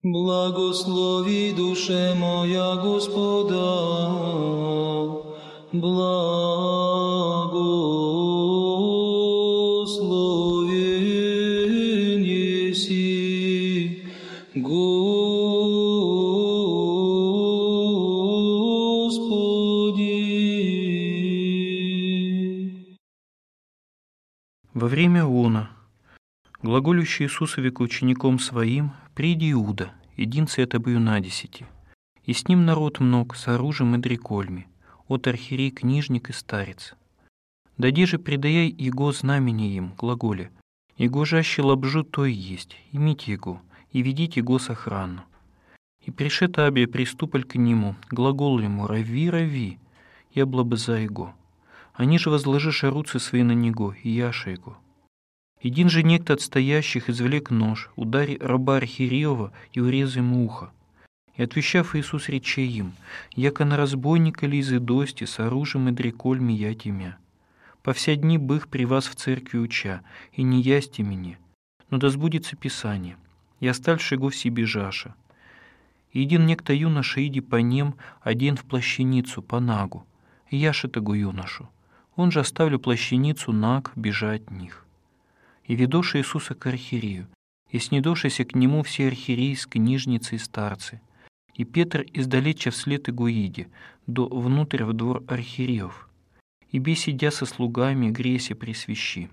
Благослови, душе моя, Господа, благословен еси, Господи. Во время она, глаголющий Иисусове к ученикам своим, приди Иуда, единцы это бою на 10, и с ним народ мног, с оружием и дрекольми, от архиерей книжник и старец. Даде же предаяй его знамени им, глаголе, его жаще лобжу то и есть, имите его, и ведите его с охрану. И пришед Абия приступаль к нему, глагол ему, рави, рави, я блабыза его. Они же возложишь руцы свои на него, и яша его. Един же некто от стоящих извлек нож, удари раба архиереева и урезай ему ухо. И отвещав Иисус рече им, яко на разбойника ли из идости с оружием и дрекольми я темя. По вся дни бых при вас в церкви уча, и не ясте мне, но да сбудется Писание, и оставши го в себе жаша. И един некто юноша иди по нем, один в плащаницу, по нагу, и яша того юношу. Он же оставлю плащаницу наг, бежать от них. И ведоша Иисуса к архиерею, и снедошися к нему все архиереи с книжницы и старцы. И Петр издалеча вслед его иди, до внутрь в двор архиереев, и беседя со слугами грейся пресвящи.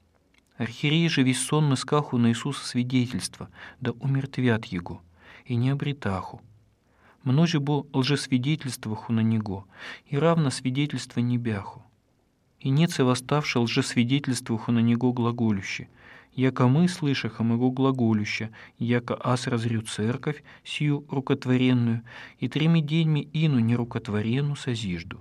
Архиерей же весь сон искаху на Иисуса свидетельства, да умертвят его, и не обретаху. Множе бо лжесвидетельстваху на него, и равно свидетельство не бяху. И неце восставши лжесвидетельствуху на него глаголюще, яко мы слышахом его глаголюща, яко аз разрю церковь, сию рукотворенную, и 3 деньми ину нерукотворенну созижду.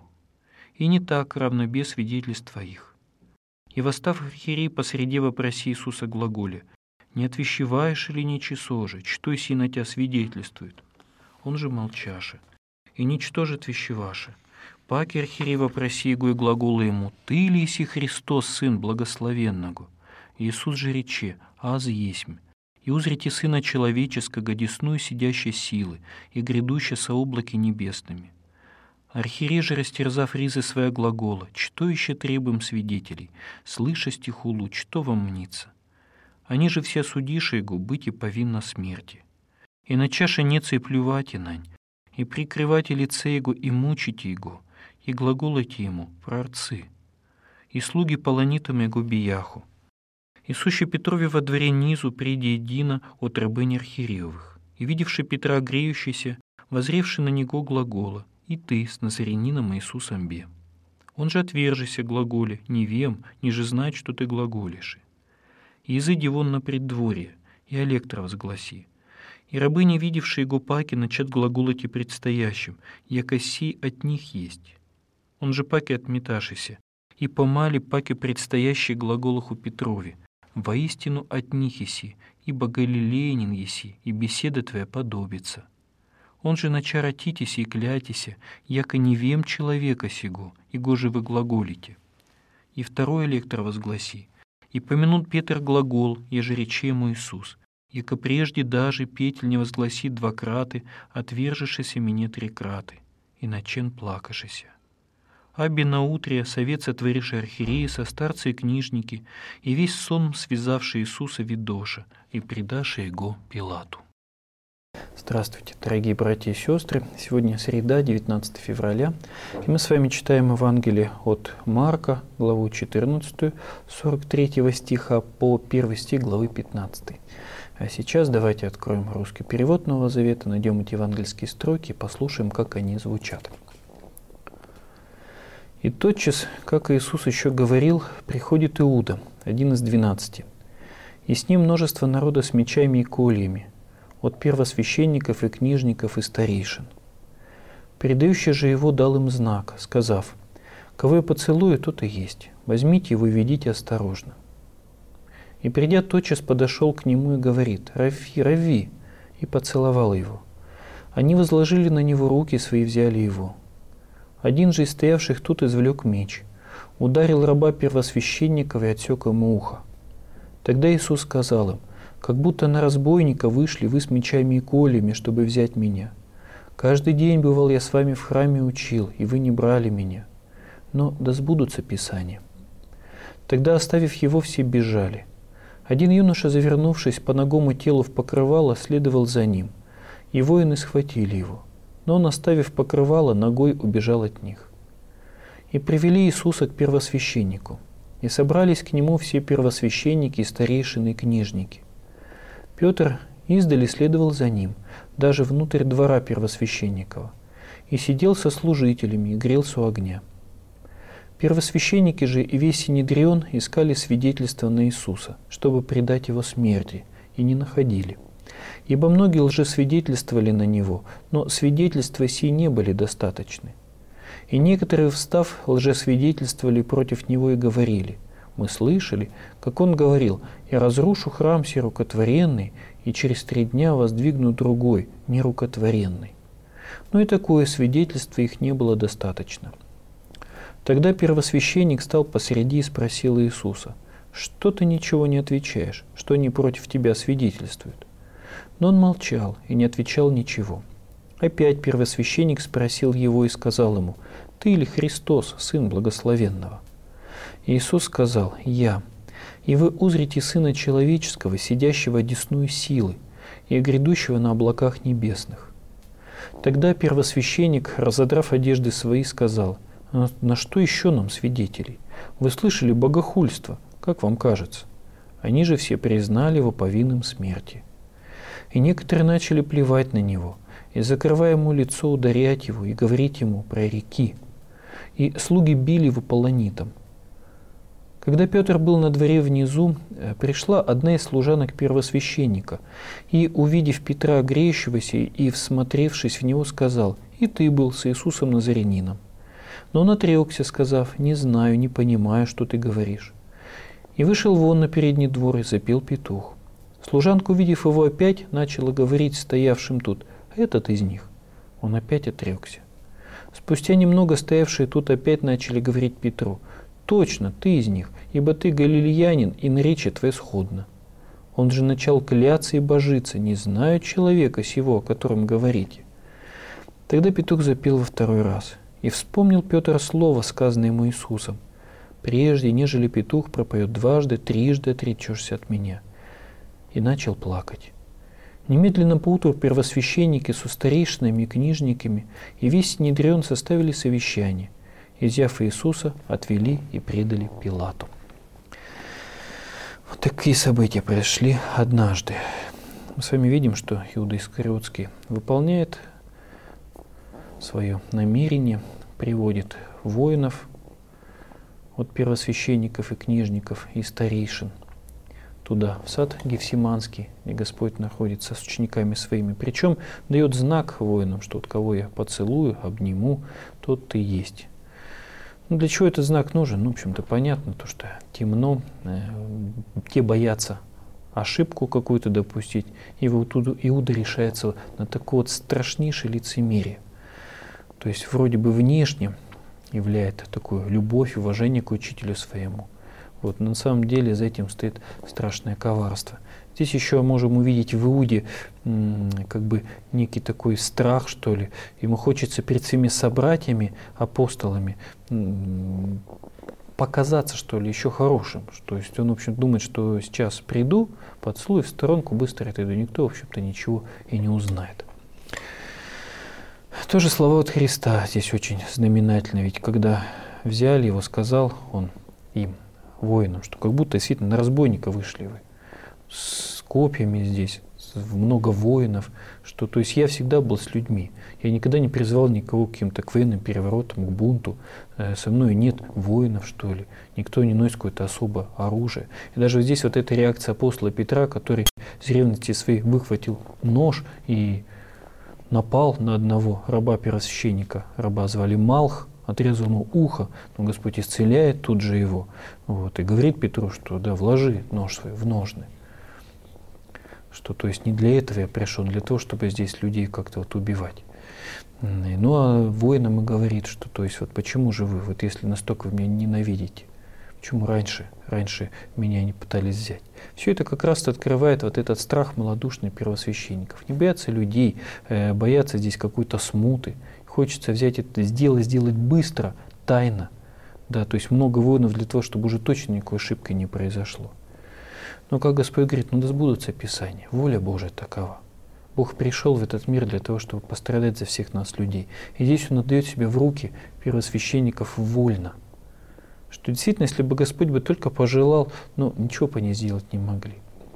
И не так равно без свидетельства их. И восстав архиерей посреди вопроси Иисуса глаголе, не отвещеваешь или не часоже, что си на тебя свидетельствует? Он же молчаше, и ничто же отвещеваше. Паки архиерей вопроси его и глагола ему, «Ты ли иси Христос, Сын Благословенного?» Иисус же рече, «Аз есмь». И узрите Сына Человеческого, десную сидящей силы, и грядущей со облаки небесными. Архиерей же, растерзав ризы своя глагола, «Что еще требуем свидетелей? Слыша стихулу, что вам мнится?» Они же все судиши его, быть и повинно смерти. И на чаше неца и плювати нань, и прикрывайте лице его, и мучите его, и глаголайте ему, прорцы, и слуги полонитам его бияху. И суще Петрове во дворе низу приди едино от рабынь архиереевых, и видевши Петра греющийся, возревши на него глагола, и ты с Назарянином Иисусом бе. Он же отвержися глаголе, не вем, ниже знать, что ты глаголишь. И изыди вон на преддворье, и Олектра возгласи. И рабыни, видевшие его паки, начат глаголать и предстоящим, яко сей от них есть. Он же паки отметашися, и помали паки предстоящие глаголаху Петрове, воистину от них еси, ибо галилеянин еси, и беседа твоя подобится. Он же начаратитеся и клятися, яко не вем человека сего, его же вы глаголите. И второй Электор возгласи, и помянут Петр глагол, еже рече ему Иисус, яко прежде даже петель не возгласит 2 краты, отвержешися мне 3 краты, и начен плакашися. Аби наутре совет сотворивший архиереи со старцы и книжники, и весь сон связавший Иисуса видоша, и предаши его Пилату. Здравствуйте, дорогие братья и сестры. Сегодня среда, 19 февраля, и мы с вами читаем Евангелие от Марка, главу 14, 43 стиха по 1 стих главы 15. А сейчас давайте откроем русский перевод Нового Завета, найдем эти евангельские строки и послушаем, как они звучат. «И тотчас, как Иисус еще говорил, приходит Иуда, один из 12, и с ним множество народа с мечами и кольями, от первосвященников и книжников и старейшин. Передающий же его дал им знак, сказав, «Кого я поцелую, тот и есть, возьмите его и ведите осторожно». И придя тотчас подошел к нему и говорит, «Рави, рави!» и поцеловал его. Они возложили на него руки свои и взяли его. Один же из стоявших тут извлек меч, ударил раба первосвященников и отсек ему ухо. Тогда Иисус сказал им, Как будто на разбойника вышли вы с мечами и кольями, чтобы взять меня. Каждый день бывал я с вами в храме учил, и вы не брали меня. Но да сбудутся Писания». Тогда, оставив его, все бежали. Один юноша, завернувшись по нагому телу в покрывало, следовал за ним, и воины схватили его. Но он, оставив покрывало, ногой убежал от них. И привели Иисуса к первосвященнику, и собрались к нему все первосвященники, старейшины и книжники. Петр издали следовал за ним, даже внутрь двора первосвященникова, и сидел со служителями и грелся у огня. Первосвященники же и весь Синедрион искали свидетельства на Иисуса, чтобы предать его смерти, и не находили. Ибо многие лжесвидетельствовали на него, но свидетельства сии не были достаточны. И некоторые, встав, лжесвидетельствовали против него и говорили: «Мы слышали, как он говорил: я разрушу храм сей рукотворенный, и через 3 дня воздвигну другой, нерукотворенный». Но и такое свидетельство их не было достаточно. Тогда первосвященник стал посреди и спросил Иисуса: «Что ты ничего не отвечаешь? Что они против тебя свидетельствуют?» Но он молчал и не отвечал ничего. Опять первосвященник спросил его и сказал ему: «Ты ли Христос, Сын Благословенного?» Иисус сказал: «Я. И вы узрите Сына Человеческого, сидящего одесную силы, и грядущего на облаках небесных». Тогда первосвященник, разодрав одежды свои, сказал: «На что еще нам свидетелей? Вы слышали богохульство, как вам кажется?» Они же все признали его повинным смерти. И некоторые начали плевать на него, и, закрывая ему лицо, ударять его и говорить ему: «Прореки». И слуги били его полонитом. Когда Петр был на дворе внизу, пришла одна из служанок первосвященника, и, увидев Петра греющегося и всмотревшись в него, сказал: «И ты был с Иисусом Назарянином». Но он отрекся, сказав: «Не знаю, не понимаю, что ты говоришь». И вышел вон на передний двор и запел петух. Служанка, увидев его опять, начала говорить стоявшим тут: «Этот из них». Он опять отрекся. Спустя немного стоявшие тут опять начали говорить Петру: «Точно, ты из них, ибо ты галилеянин, и наречие твое сходно». Он же начал кляться и божиться: «Не знаю человека сего, о котором говорите». Тогда петух запел во 2-й раз. И вспомнил Петр слово, сказанное ему Иисусом: «Прежде, нежели петух пропоет 2-ды, 3-ды отречешься от меня». И начал плакать. Немедленно поутру первосвященники со старейшинами и книжниками и весь Синедрион составили совещание, и, взяв Иисуса, отвели и предали Пилату. Вот такие события произошли однажды. Мы с вами видим, что Иуда Искариотский выполняет свое намерение, приводит воинов от первосвященников и книжников и старейшин туда, в сад Гефсиманский, где Господь находится с учениками своими. Причем дает знак воинам, что вот кого я поцелую, обниму, тот ты есть. Ну, для чего этот знак нужен? Ну, в общем-то, понятно, то, что темно, те боятся ошибку какую-то допустить, и вот Иуда решается на такое вот страшнейшее лицемерие. То есть вроде бы внешне являет такую любовь, уважение к учителю своему. Вот, но на самом деле за этим стоит страшное коварство. Здесь еще можем увидеть в Иуде как бы некий такой страх, что ли. Ему хочется перед своими собратьями, апостолами, показаться, что ли, еще хорошим. То есть он, в общем, думает, что сейчас приду, поцелую, в сторонку быстро отойду. Никто, в общем-то, ничего и не узнает. Тоже слова от Христа здесь очень знаменательно. Ведь когда взяли его, сказал он им, воинам, что как будто действительно на разбойника вышли вы. С копьями здесь, много воинов, что, то есть я всегда был с людьми. Я никогда не призывал никого к каким-то к военным переворотам, к бунту. Со мной нет воинов, что ли. Никто не носит какое-то особое оружие. И даже здесь вот эта реакция апостола Петра, который с ревности своей выхватил нож и напал на одного раба первосвященника. Раба звали Малх, отрезал ему ухо, но Господь исцеляет тут же его. Вот, и говорит Петру, что да, вложи нож свой в ножны. Что, то есть не для этого я пришел, для того, чтобы здесь людей как-то вот убивать. Ну а воинам и говорит, что, то есть вот почему же вы, вот если настолько вы меня ненавидите, Почему раньше меня не пытались взять? Все это как раз открывает вот этот страх малодушных первосвященников. Не боятся людей, боятся здесь какой-то смуты. Хочется взять это, сделать быстро, тайно. Да, то есть много воинов для того, чтобы уже точно никакой ошибки не произошло. Но как Господь говорит, да сбудутся Писания, воля Божия такова. Бог пришел в этот мир для того, чтобы пострадать за всех нас, людей. И здесь Он отдает себя в руки первосвященников вольно. Что действительно, если бы Господь бы только пожелал, ничего бы они сделать не могли.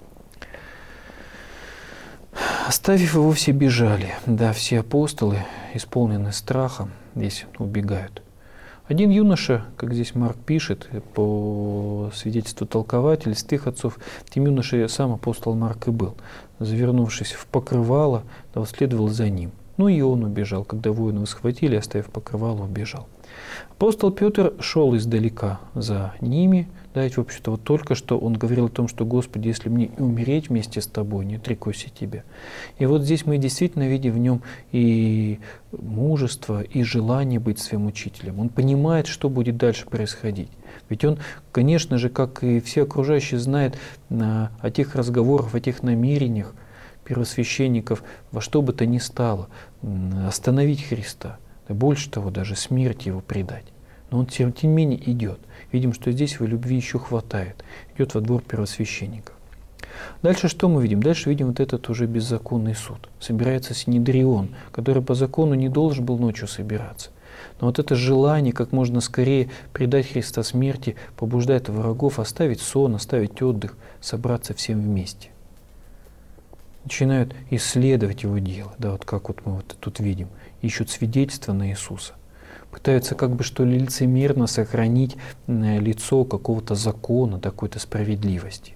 Оставив его, все бежали. Да, все апостолы, исполненные страхом, здесь убегают. Один юноша, как здесь Марк пишет, по свидетельству толкователей, святых отцов, тем юношей сам апостол Марк и был. Завернувшись в покрывало, да, следовал за ним. И он убежал. Когда воины схватили, оставив покрывало, убежал. Апостол Петр шел издалека за ними. Да, ведь, в общем-то, вот только что он говорил о том, что «Господи, если мне и умереть вместе с Тобой, не отрекусь от Тебя». И вот здесь мы действительно видим в нем и мужество, и желание быть своим учителем. Он понимает, что будет дальше происходить. Ведь он, конечно же, как и все окружающие, знает о тех разговорах, о тех намерениях первосвященников во что бы то ни стало остановить Христа. Больше того, даже смерть его предать. Но он тем не менее идет. Видим, что здесь его любви еще хватает. Идет во двор первосвященников. Дальше что мы видим? Дальше видим вот этот уже беззаконный суд. Собирается Синедрион, который по закону не должен был ночью собираться. Но вот это желание как можно скорее предать Христа смерти побуждает врагов оставить сон, оставить отдых, собраться всем вместе. Начинают исследовать его дело, да, вот как вот мы вот тут видим, ищут свидетельства на Иисуса, пытаются как бы что ли лицемерно сохранить лицо какого-то закона, какой-то справедливости.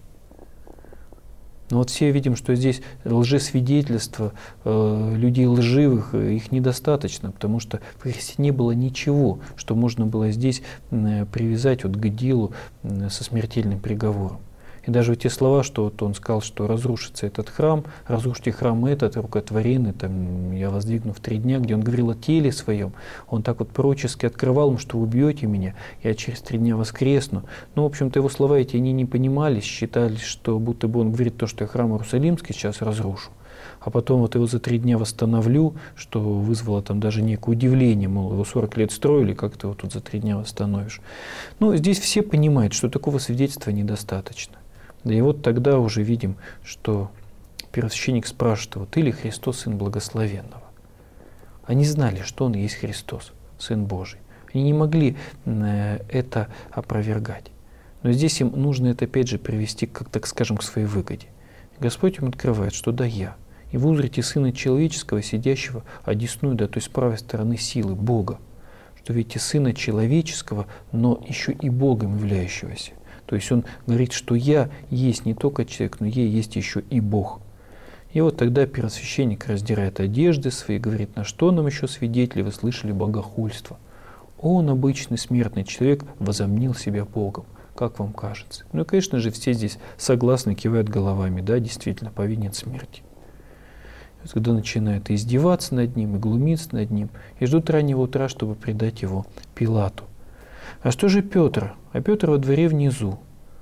Но вот все видим, что здесь лжесвидетельства людей лживых, их недостаточно, потому что в Христе не было ничего, что можно было здесь привязать вот к делу со смертельным приговором. И даже вот те слова, что вот он сказал, что разрушится этот храм, разрушите храм этот, рукотворенный, я воздвигну в 3 дня, где он говорил о теле своем, он так вот пророчески открывал им, что убьете меня, я через 3 дня воскресну. В общем-то, его слова эти они не понимались, считали, что будто бы он говорит то, что я храм Иерусалимский сейчас разрушу, а потом вот его за 3 дня восстановлю, что вызвало там даже некое удивление, мол, его 40 лет строили, как ты его тут за 3 дня восстановишь. Здесь все понимают, что такого свидетельства недостаточно. Да и вот тогда уже видим, что первосвященник спрашивает его, ты ли Христос, Сын Благословенного? Они знали, что он и есть Христос, Сын Божий. Они не могли это опровергать. Но здесь им нужно это опять же привести, как так скажем, к своей выгоде. Господь им открывает, что да, я. И вы узрите Сына Человеческого, сидящего одесную, да, то есть с правой стороны силы Бога. Что видите Сына Человеческого, но еще и Богом являющегося. То есть он говорит, что я есть не только человек, но я есть еще и Бог. И вот тогда первосвященник раздирает одежды свои, говорит, на что нам еще свидетели, вы слышали богохульство. Он, обычный смертный человек, возомнил себя Богом. Как вам кажется? И, конечно же, все здесь согласны, кивают головами, да, действительно, повинен смерти. И вот, когда начинают издеваться над ним, и глумиться над ним, и ждут раннего утра, чтобы предать его Пилату. А что же Петр? А Петр во дворе внизу.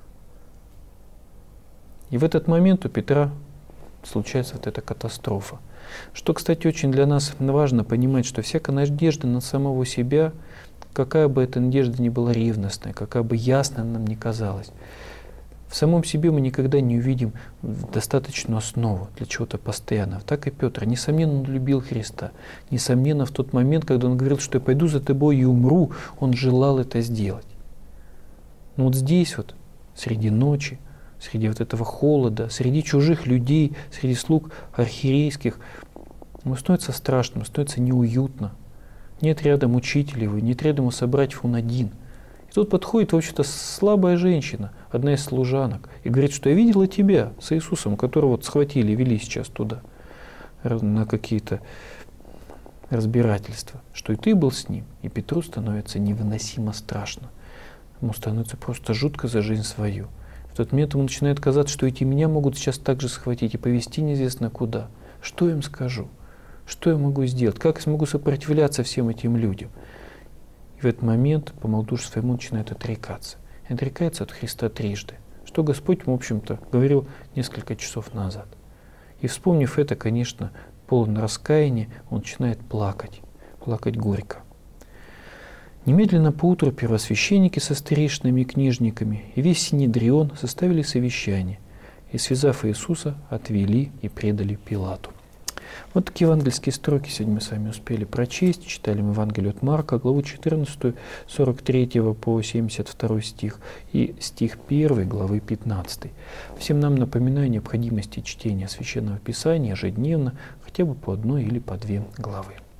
И в этот момент у Петра случается вот эта катастрофа. Что, кстати, очень для нас важно понимать, что всякая надежда на самого себя, какая бы эта надежда ни была ревностная, какая бы ясная нам ни казалась, в самом себе мы никогда не увидим достаточную основу для чего-то постоянного. Так и Петр. Несомненно, он любил Христа. Несомненно, в тот момент, когда он говорил, что я пойду за тобой и умру, он желал это сделать. Но вот здесь вот, среди ночи, среди вот этого холода, среди чужих людей, среди слуг архиерейских, ему становится страшно, ему становится неуютно. Нет рядом учителя его, нет рядом у собратьев, он один. И тут подходит, в общем-то, слабая женщина, одна из служанок, и говорит, что я видела тебя с Иисусом, которого вот схватили и вели сейчас туда, на какие-то разбирательства, что и ты был с ним. И Петру становится невыносимо страшно. Ему становится просто жутко за жизнь свою. В тот момент ему начинает казаться, что эти меня могут сейчас также схватить и повезти неизвестно куда. Что я им скажу? Что я могу сделать? Как я смогу сопротивляться всем этим людям? И в этот момент по малодушию своему начинает отрекаться. и отрекается от Христа трижды, что Господь, в общем-то, говорил несколько часов назад. И вспомнив это, конечно, полон раскаяния, он начинает плакать горько. Немедленно поутру первосвященники со старейшинами и книжниками и весь Синедрион составили совещание и, связав Иисуса, отвели и предали Пилату. Вот такие евангельские строки сегодня мы с вами успели прочесть. Читали мы Евангелие от Марка, главу 14, 43 по 72 стих и стих 1 главы 15. Всем нам напоминаю о необходимости чтения Священного Писания ежедневно, хотя бы по одной или по две главы.